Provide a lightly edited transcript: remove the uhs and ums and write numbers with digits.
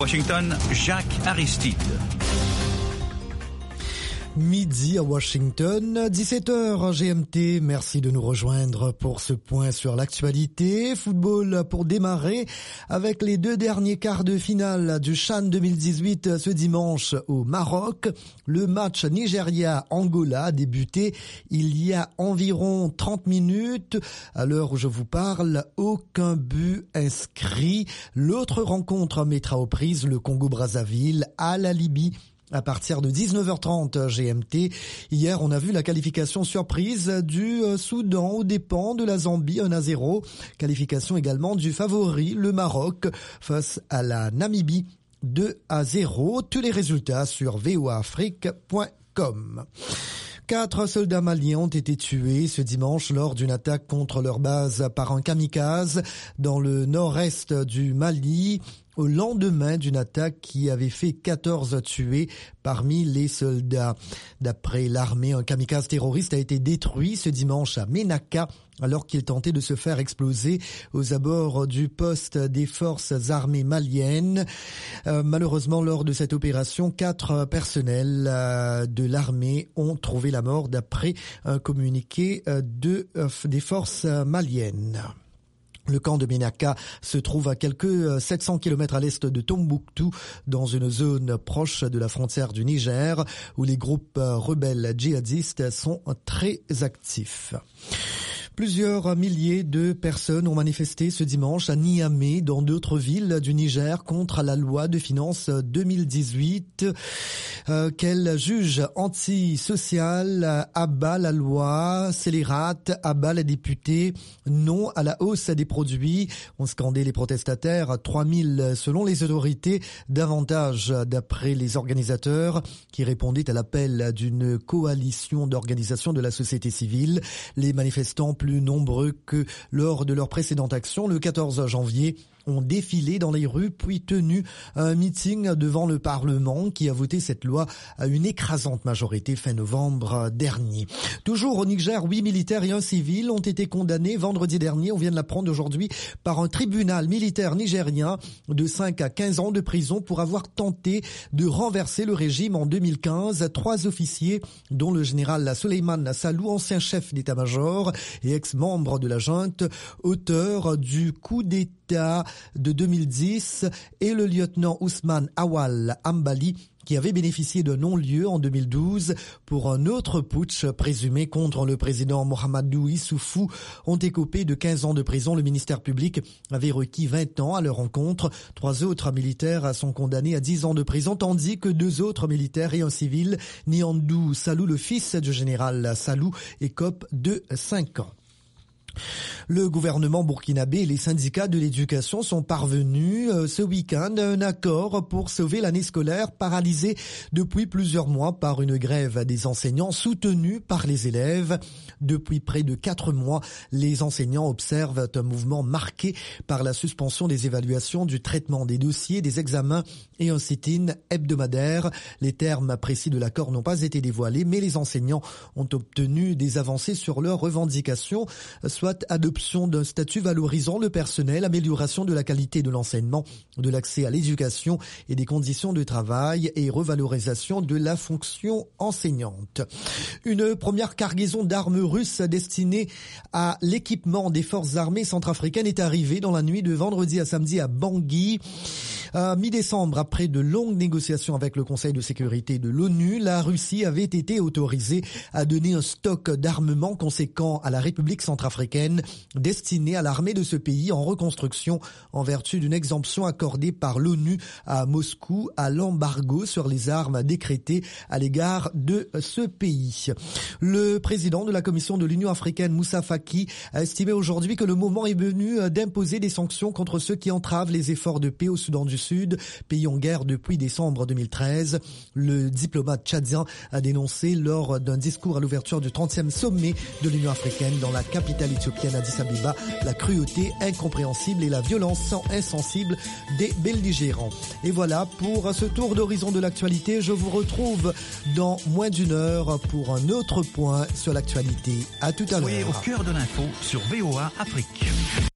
Washington, Jacques Aristide. Midi à Washington, 17h GMT. Merci de nous rejoindre pour ce point sur l'actualité. Football pour démarrer avec les deux derniers quarts de finale du CHAN 2018 ce dimanche au Maroc. Le match Nigeria-Angola a débuté il y a environ 30 minutes. À l'heure où je vous parle, aucun but inscrit. L'autre rencontre mettra aux prises le Congo-Brazzaville à la Libye à partir de 19h30 GMT. Hier, on a vu la qualification surprise du Soudan aux dépens de la Zambie 1-0. Qualification également du favori, le Maroc, face à la Namibie 2-0. Tous les résultats sur voaafrique.com. 4 soldats maliens ont été tués ce dimanche lors d'une attaque contre leur base par un kamikaze dans le nord-est du Mali, au lendemain d'une attaque qui avait fait 14 tués parmi les soldats. D'après l'armée, un kamikaze terroriste a été détruit ce dimanche à Ménaka alors qu'il tentait de se faire exploser aux abords du poste des forces armées maliennes. Malheureusement, lors de cette opération, 4 personnels de l'armée ont trouvé la mort d'après un communiqué des forces maliennes. Le camp de Ménaka se trouve à quelques 700 km à l'est de Tombouctou, dans une zone proche de la frontière du Niger, où les groupes rebelles djihadistes sont très actifs. Plusieurs milliers de personnes ont manifesté ce dimanche à Niamey, dans d'autres villes du Niger, contre la loi de finances 2018 qu'elle juge antisociale, abat la loi, scélérate, abat les députés, non à la hausse des produits. Ont scandé les protestataires, 3000 selon les autorités, davantage d'après les organisateurs qui répondaient à l'appel d'une coalition d'organisations de la société civile. Les manifestants plus nombreux que lors de leur précédente action le 14 janvier ont défilé dans les rues puis tenu un meeting devant le Parlement qui a voté cette loi à une écrasante majorité fin novembre dernier. Toujours au Niger, 8 militaires et un civil ont été condamnés vendredi dernier, on vient de l'apprendre aujourd'hui, par un tribunal militaire nigérien de 5 à 15 ans de prison pour avoir tenté de renverser le régime en 2015. 3 officiers, dont le général Souleymane Salou, ancien chef d'état-major et ex-membre de la junte, auteur du coup d'État de 2010, et le lieutenant Ousmane Awal Ambali, qui avait bénéficié de non-lieu en 2012 pour un autre putsch présumé contre le président Mohamedou Issoufou, ont écopé de 15 ans de prison. Le ministère public avait requis 20 ans à leur encontre. 3 autres militaires sont condamnés à 10 ans de prison, tandis que 2 autres militaires et un civil, Niandou Salou, le fils du général Salou, écope de 5 ans. Le gouvernement burkinabé et les syndicats de l'éducation sont parvenus ce week-end à un accord pour sauver l'année scolaire paralysée depuis plusieurs mois par une grève des enseignants soutenue par les élèves. Depuis près de 4 mois, les enseignants observent un mouvement marqué par la suspension des évaluations, du traitement des dossiers, des examens et un sit-in hebdomadaire. Les termes précis de l'accord n'ont pas été dévoilés, mais les enseignants ont obtenu des avancées sur leurs revendications, soit adoption d'un statut valorisant le personnel, amélioration de la qualité de l'enseignement, de l'accès à l'éducation et des conditions de travail et revalorisation de la fonction enseignante. Une première cargaison d'armes russes destinée à l'équipement des forces armées centrafricaines est arrivée dans la nuit de vendredi à samedi à Bangui. Mi-décembre, après de longues négociations avec le Conseil de sécurité de l'ONU, la Russie avait été autorisée à donner un stock d'armement conséquent à la République centrafricaine destiné à l'armée de ce pays en reconstruction en vertu d'une exemption accordée par l'ONU à Moscou à l'embargo sur les armes décrété à l'égard de ce pays. Le président de la Commission de l'Union africaine, Moussa Faki, a estimé aujourd'hui que le moment est venu d'imposer des sanctions contre ceux qui entravent les efforts de paix au Soudan du Sud, pays en guerre depuis décembre 2013. Le diplomate tchadien a dénoncé lors d'un discours à l'ouverture du 30e sommet de l'Union africaine dans la capitale éthiopienne Addis Abeba la cruauté incompréhensible et la violence insensible des belligérants. Et voilà pour ce tour d'horizon de l'actualité. Je vous retrouve dans moins d'une heure pour un autre point sur l'actualité. À tout à l'heure. Soyez au cœur de l'info sur VOA Afrique.